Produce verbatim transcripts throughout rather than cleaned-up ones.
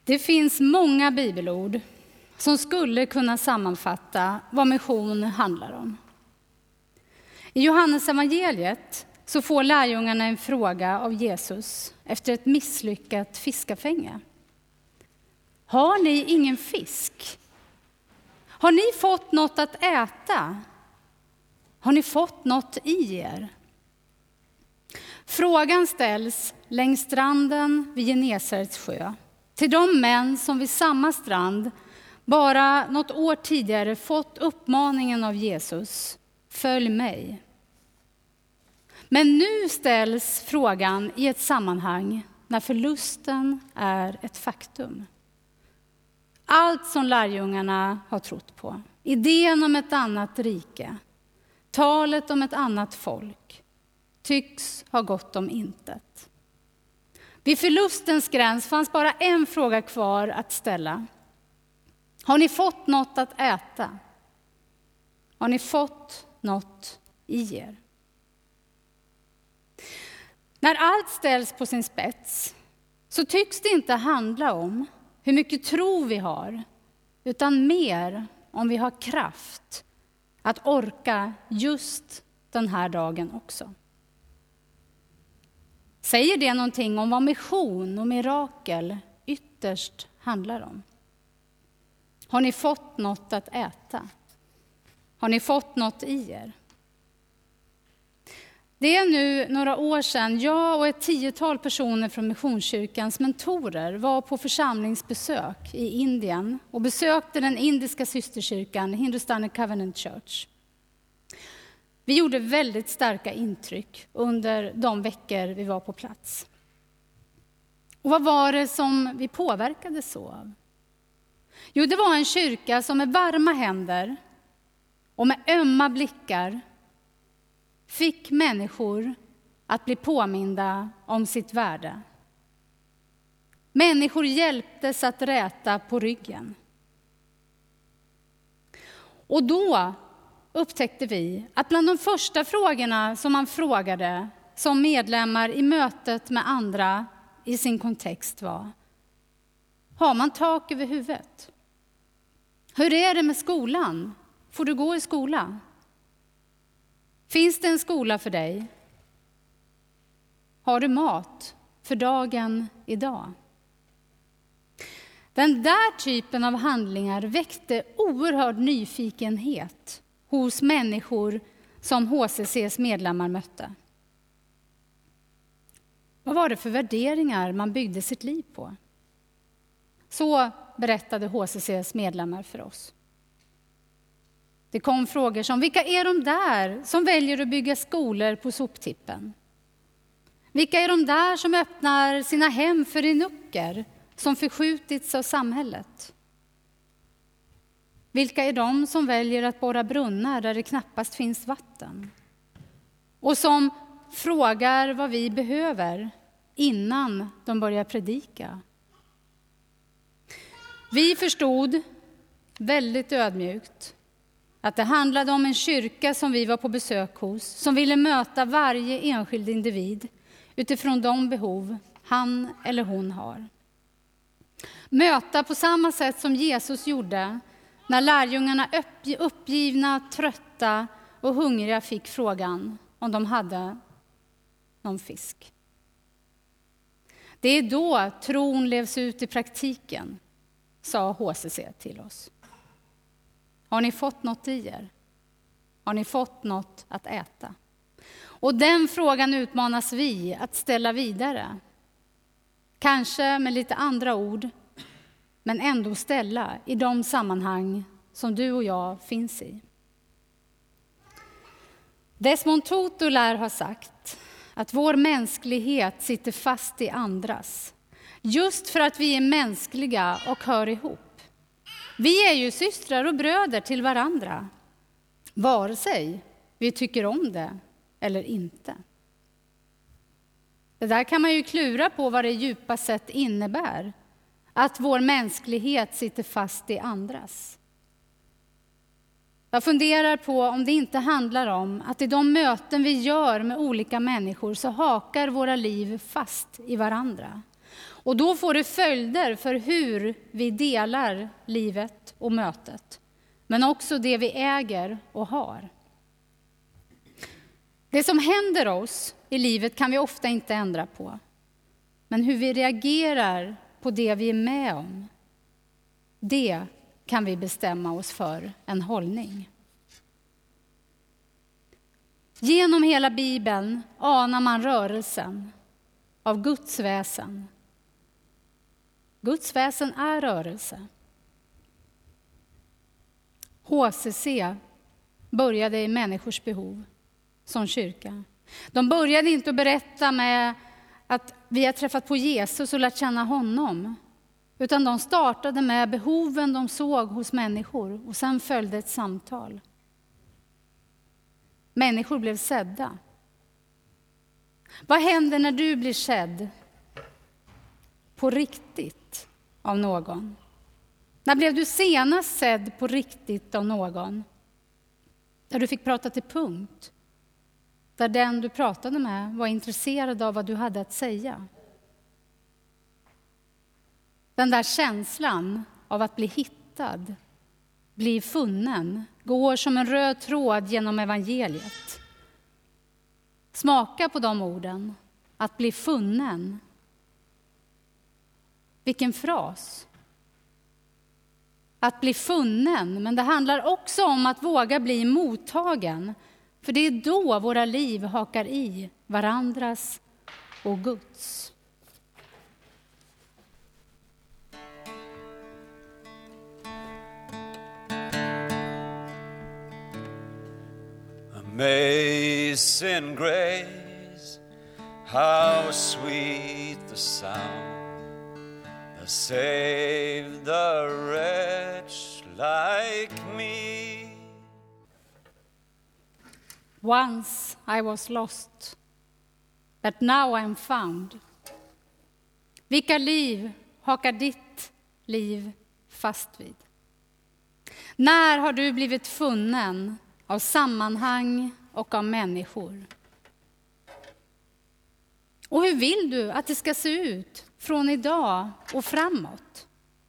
Det finns många bibelord som skulle kunna sammanfatta vad mission handlar om. I Johannes evangeliet så får lärjungarna en fråga av Jesus efter ett misslyckat fiskafänge. Har ni ingen fisk? Har ni fått något att äta? Har ni fått något i er? Frågan ställs längs stranden vid Genesarets sjö till de män som vid samma strand bara något år tidigare fått uppmaningen av Jesus: följ mig. Men nu ställs frågan i ett sammanhang när förlusten är ett faktum. Allt som lärjungarna har trott på, idén om ett annat rike, talet om ett annat folk, tycks ha gått om intet. Vid förlustens gräns fanns bara en fråga kvar att ställa. Har ni fått något att äta? Har ni fått något i er? När allt ställs på sin spets så tycks det inte handla om hur mycket tro vi har, utan mer om vi har kraft att orka just den här dagen också. Säger det någonting om vad mission och mirakel ytterst handlar om? Har ni fått något att äta? Har ni fått något i er? Det är nu några år sedan jag och ett tiotal personer från Missionskyrkans mentorer var på församlingsbesök i Indien och besökte den indiska systerkyrkan Hindustani Covenant Church. Vi gjorde väldigt starka intryck under de veckor vi var på plats. Och vad var det som vi påverkades av? Jo, det var en kyrka som med varma händer och med ömma blickar fick människor att bli påminda om sitt värde. Människor hjälptes att räta på ryggen. Och då upptäckte vi att bland de första frågorna som man frågade som medlemmar i mötet med andra i sin kontext var: har man tak över huvudet? Hur är det med skolan? Får du gå i skola? Finns det en skola för dig? Har du mat för dagen idag? Den där typen av handlingar väckte oerhörd nyfikenhet hos människor som H C C:s medlemmar mötte. Vad var det för värderingar man byggde sitt liv på? Så berättade H C C:s medlemmar för oss. Det kom frågor som: vilka är de där som väljer att bygga skolor på soptippen? Vilka är de där som öppnar sina hem för inucker som förskjutits av samhället? Vilka är de som väljer att borra brunnar där det knappast finns vatten? Och som frågar vad vi behöver innan de börjar predika. Vi förstod väldigt ödmjukt att det handlade om en kyrka som vi var på besök hos, som ville möta varje enskild individ utifrån de behov han eller hon har. Möta på samma sätt som Jesus gjorde när lärjungarna uppgivna, trötta och hungriga fick frågan om de hade någon fisk. Det är då tron levs ut i praktiken, sa H C C till oss. Har ni fått något i er? Har ni fått något att äta? Och den frågan utmanas vi att ställa vidare. Kanske med lite andra ord, men ändå ställa i de sammanhang som du och jag finns i. Desmond Tutu lär ha sagt att vår mänsklighet sitter fast i andras. Just för att vi är mänskliga och hör ihop. Vi är ju systrar och bröder till varandra, vare sig vi tycker om det eller inte. Det där kan man ju klura på vad det djupa sett innebär, att vår mänsklighet sitter fast i andras. Jag funderar på om det inte handlar om att i de möten vi gör med olika människor så hakar våra liv fast i varandra. Och då får det följder för hur vi delar livet och mötet. Men också det vi äger och har. Det som händer oss i livet kan vi ofta inte ändra på. Men hur vi reagerar på det vi är med om, det kan vi bestämma oss för en hållning. Genom hela Bibeln anar man rörelsen av Guds väsen. Guds väsen är rörelse. H C C började i människors behov som kyrka. De började inte att berätta med att vi har träffat på Jesus och lärt känna honom. Utan de startade med behoven de såg hos människor och sen följde ett samtal. Människor blev sedda. Vad händer när du blir sedd på riktigt av någon? När blev du senast sedd på riktigt av någon? Där du fick prata till punkt. Där den du pratade med var intresserad av vad du hade att säga. Den där känslan av att bli hittad, bli funnen, går som en röd tråd genom evangeliet. Smaka på de orden, att bli funnen. Vilken fras. Att bli funnen, men det handlar också om att våga bli mottagen. För det är då våra liv hakar i varandras och Guds. Amazing grace, how sweet the sound that saved a wretch like me. Once I was lost, but now I'm found. Vilka liv hakar ditt liv fast vid? När har du blivit funnen av sammanhang och av människor? Och hur vill du att det ska se ut från idag och framåt?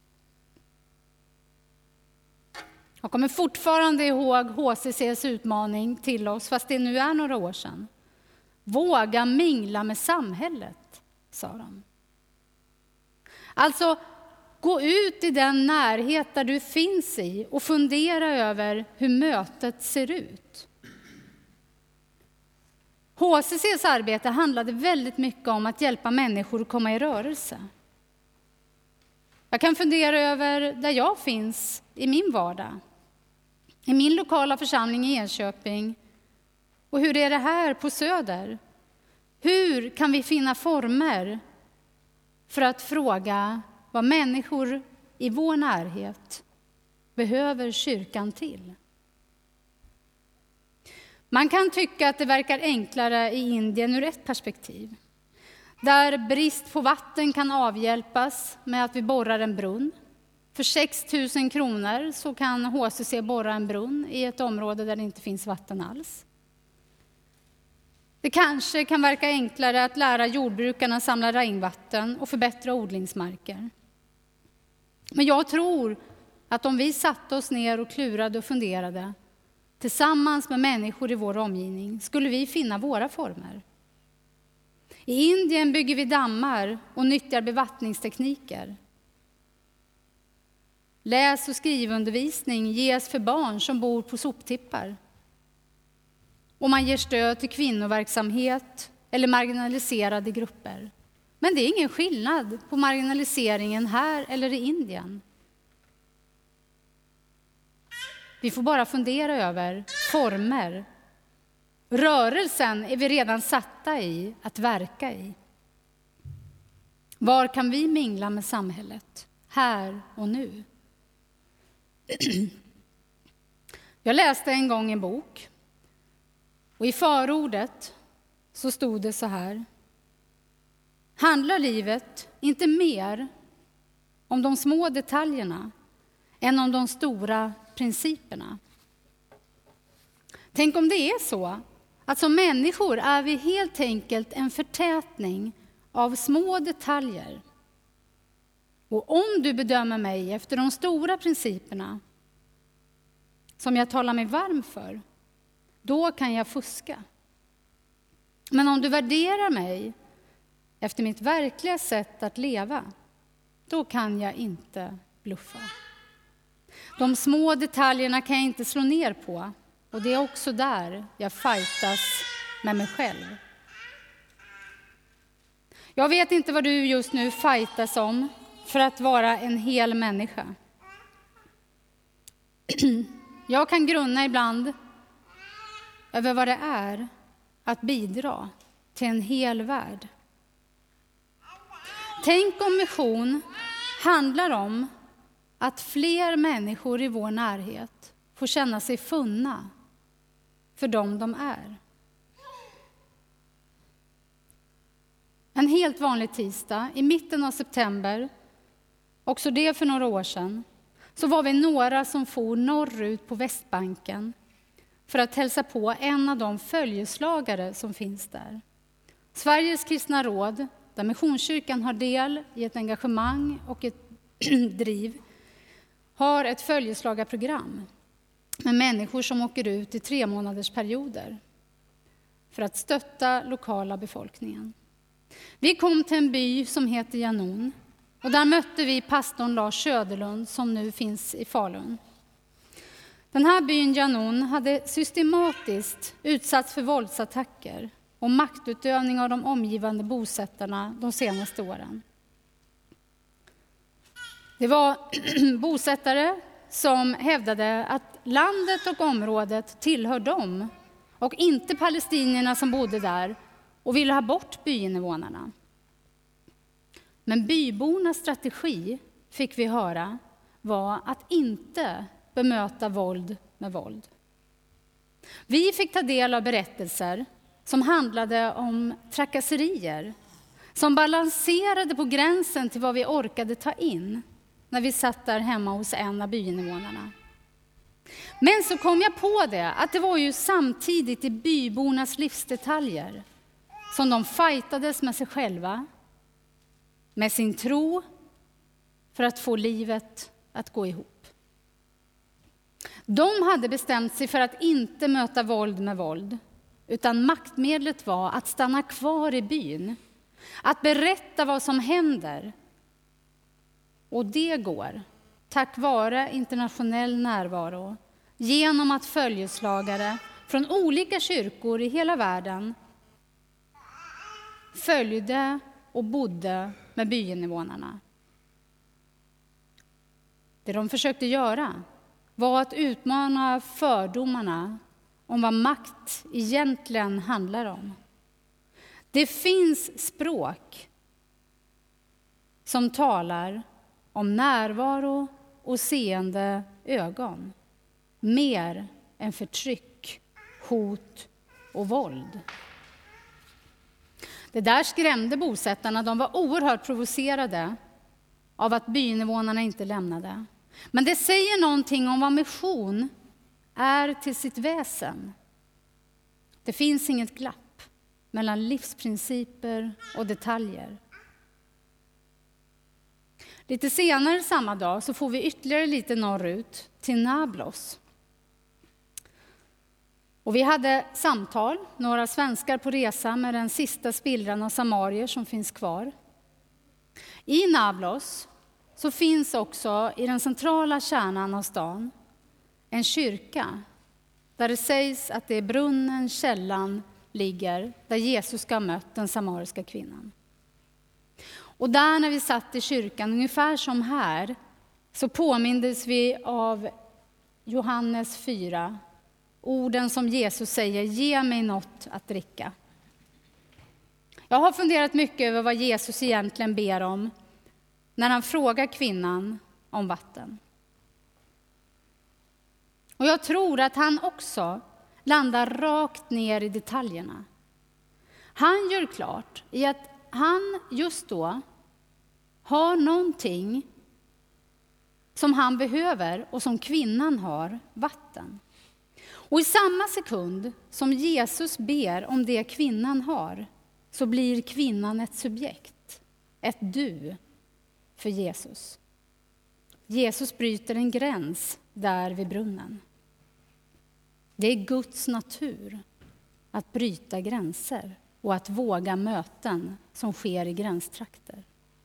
Jag kommer fortfarande ihåg H C C:s utmaning till oss, fast det nu är några år sedan. Våga mingla med samhället, sa de. Alltså, gå ut i den närhet där du finns i och fundera över hur mötet ser ut. H C C:s arbete handlade väldigt mycket om att hjälpa människor att komma i rörelse. Jag kan fundera över där jag finns i min vardag. I min lokala församling i Enköping. Och hur är det här på Söder? Hur kan vi finna former för att fråga vad människor i vår närhet behöver kyrkan till? Man kan tycka att det verkar enklare i Indien ur ett perspektiv. Där brist på vatten kan avhjälpas med att vi borrar en brunn. För sex tusen kronor så kan H C C borra en brunn i ett område där det inte finns vatten alls. Det kanske kan verka enklare att lära jordbrukarna samla regnvatten och förbättra odlingsmarker. Men jag tror att om vi satte oss ner och klurade och funderade tillsammans med människor i vår omgivning skulle vi finna våra former. I Indien bygger vi dammar och nyttjar bevattningstekniker. Läs- och skrivundervisning ges för barn som bor på soptippar. Och man ger stöd till kvinnoverksamhet eller marginaliserade grupper. Men det är ingen skillnad på marginaliseringen här eller i Indien. Vi får bara fundera över former. Rörelsen är vi redan satta i att verka i. Var kan vi mingla med samhället? Här och nu. Jag läste en gång en bok. Och i förordet så stod det så här. Handlar livet inte mer om de små detaljerna än om de stora principerna? Tänk om det är så att som människor är vi helt enkelt en förtätning av små detaljer Och om du bedömer mig efter de stora principerna som jag talar mig varm för, då kan jag fuska. Men om du värderar mig efter mitt verkliga sätt att leva, då kan jag inte bluffa. De små detaljerna kan jag inte slå ner på, och det är också där jag fightas med mig själv. Jag vet inte vad du just nu fightas om för att vara en hel människa. Jag kan grunna ibland över vad det är att bidra till en hel värld. Tänk om mission handlar om att fler människor i vår närhet får känna sig funna för dem de är. En helt vanlig tisdag i mitten av september, också det för några år sedan, så var vi några som for norrut på Västbanken för att hälsa på en av de följeslagare som finns där. Sveriges kristna råd, där Missionskyrkan har del i ett engagemang och ett driv, har ett följeslagarprogram med människor som åker ut i tre månaders perioder för att stötta lokala befolkningen. Vi kom till en by som heter Janon, och där mötte vi pastorn Lars Söderlund som nu finns i Falun. Den här byn Janon hade systematiskt utsatts för våldsattacker och maktutövning av de omgivande bosättarna de senaste åren. Det var bosättare som hävdade att landet och området tillhör dem och inte palestinierna som bodde där, och ville ha bort byinvånarna. Men bybornas strategi, fick vi höra, var att inte bemöta våld med våld. Vi fick ta del av berättelser som handlade om trakasserier, som balanserade på gränsen till vad vi orkade ta in när vi satt där hemma hos en av byinvånarna. Men så kom jag på det, att det var ju samtidigt i bybornas livsdetaljer som de fightades med sig själva, med sin tro, för att få livet att gå ihop. De hade bestämt sig för att inte möta våld med våld, utan maktmedlet var att stanna kvar i byn, att berätta vad som händer. Och det går tack vare internationell närvaro, genom att följeslagare från olika kyrkor i hela världen följde och bodde med byinvånarna. Det de försökte göra var att utmana fördomarna om vad makt egentligen handlar om. Det finns språk som talar om närvaro och seende ögon, mer än förtryck, hot och våld. Det där skrämde bosättarna. De var oerhört provocerade av att byinvånarna inte lämnade. Men det säger någonting om vad mission är till sitt väsen. Det finns inget glapp mellan livsprinciper och detaljer. Lite senare samma dag så får vi ytterligare lite norrut till Nablus. Och vi hade samtal, några svenskar på resa med den sista spillran av samarier som finns kvar. I Nablus så finns också i den centrala kärnan av stan en kyrka där det sägs att det är brunnen, källan ligger, där Jesus ska ha mött den samariska kvinnan. Och där när vi satt i kyrkan, ungefär som här, så påmindes vi av Johannes fyra. Orden som Jesus säger, ge mig något att dricka. Jag har funderat mycket över vad Jesus egentligen ber om när han frågar kvinnan om vatten. Och jag tror att han också landar rakt ner i detaljerna. Han gör klart i att han just då har någonting som han behöver och som kvinnan har, vatten. Och i samma sekund som Jesus ber om det kvinnan har, så blir kvinnan ett subjekt, ett du, för Jesus. Jesus bryter en gräns där vid brunnen. Det är Guds natur att bryta gränser och att våga möten som sker i gränstrakter.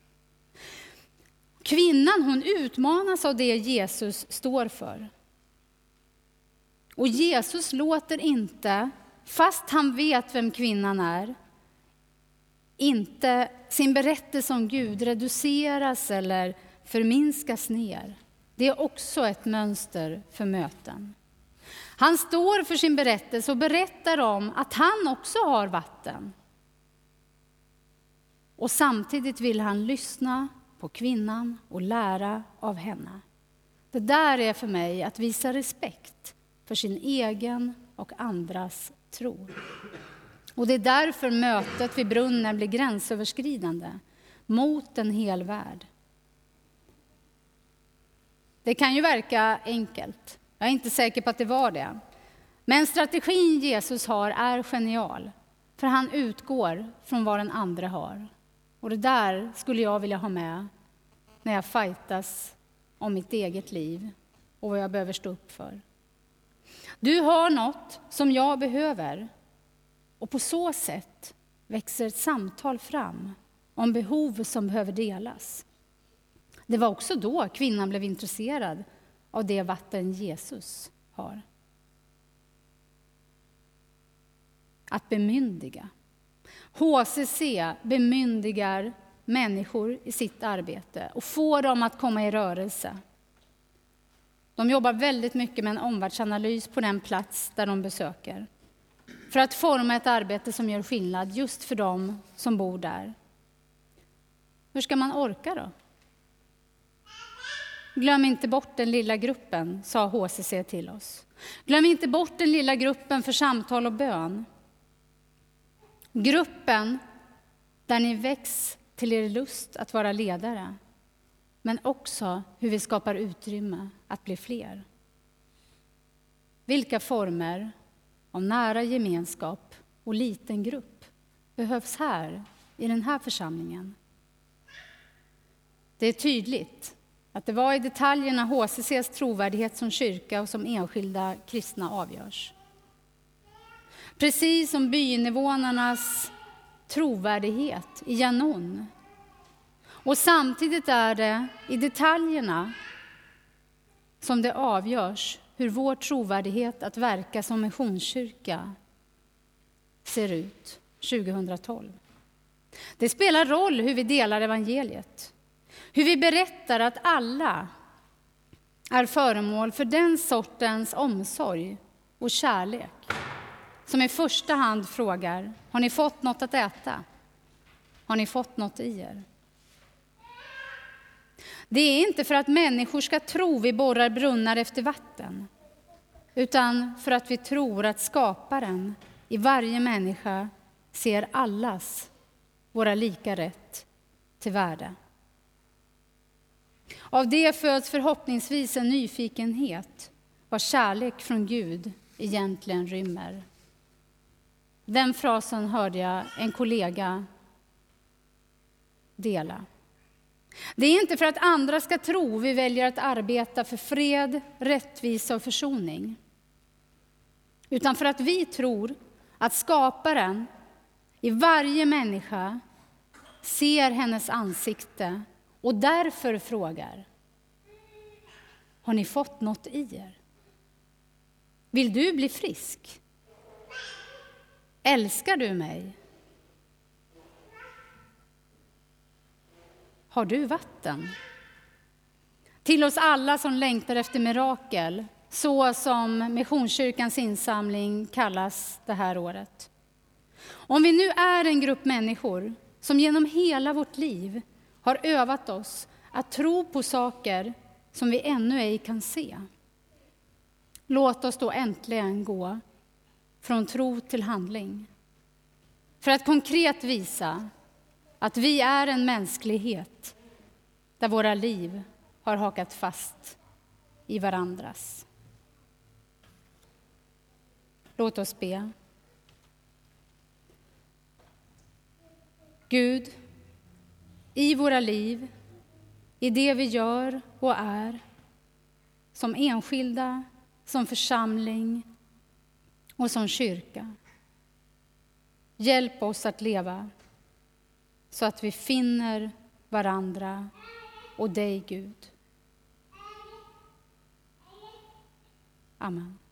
Kvinnan, hon utmanas av det Jesus står för. Och Jesus låter inte, fast han vet vem kvinnan är, inte sin berättelse om Gud reduceras eller förminskas ner. Det är också ett mönster för möten. Han står för sin berättelse och berättar om att han också har vatten. Och samtidigt vill han lyssna på kvinnan och lära av henne. Det där är för mig att visa respekt för sin egen och andras tro. Och det är därför mötet vid brunnen blir gränsöverskridande mot en hel värld. Det kan ju verka enkelt. Jag är inte säker på att det var det. Men strategin Jesus har är genial. För han utgår från vad den andra har. Och det där skulle jag vilja ha med när jag fightas om mitt eget liv och vad jag behöver stå upp för. Du har något som jag behöver. Och på så sätt växer ett samtal fram om behov som behöver delas. Det var också då kvinnan blev intresserad av det vatten Jesus har. Att bemyndiga. H C C bemyndigar människor i sitt arbete och får dem att komma i rörelse. De jobbar väldigt mycket med en omvärldsanalys på den plats där de besöker. För att forma ett arbete som gör skillnad just för dem som bor där. Hur ska man orka då? Glöm inte bort den lilla gruppen, sa H C C till oss. Glöm inte bort den lilla gruppen för samtal och bön. Gruppen där ni väcks till er lust att vara ledare. Men också hur vi skapar utrymme att bli fler. Vilka former av nära gemenskap och liten grupp behövs här i den här församlingen? Det är tydligt att det var i detaljerna H C C:s trovärdighet som kyrka och som enskilda kristna avgörs. Precis som bynevånarnas trovärdighet i Janon. Och samtidigt är det i detaljerna som det avgörs hur vår trovärdighet att verka som missionskyrka ser ut tjugohundratolv. Det spelar roll hur vi delar evangeliet. Hur vi berättar att alla är föremål för den sortens omsorg och kärlek som i första hand frågar: har ni fått något att äta? Har ni fått något i er? Det är inte för att människor ska tro vi borrar brunnar efter vatten, utan för att vi tror att skaparen i varje människa ser allas våra lika rätt till värde. Av det föds förhoppningsvis en nyfikenhet vad kärlek från Gud egentligen rymmer. Den frasen hörde jag en kollega dela. Det är inte för att andra ska tro vi väljer att arbeta för fred, rättvisa och försoning. Utan för att vi tror att skaparen i varje människa ser hennes ansikte och därför frågar: har ni fått något i er? Vill du bli frisk? Älskar du mig? Har du vatten? Till oss alla som längtar efter mirakel, så som Missionskyrkans insamling kallas det här året. Om vi nu är en grupp människor som genom hela vårt liv har övat oss att tro på saker som vi ännu ej kan se. Låt oss då äntligen gå från tro till handling. För att konkret visa att vi är en mänsklighet där våra liv har hakat fast i varandras. Låt oss be. Gud, i våra liv i det vi gör och är, som enskilda, som församling och som kyrka. Hjälp oss att leva så att vi finner varandra och dig, Gud. Amen.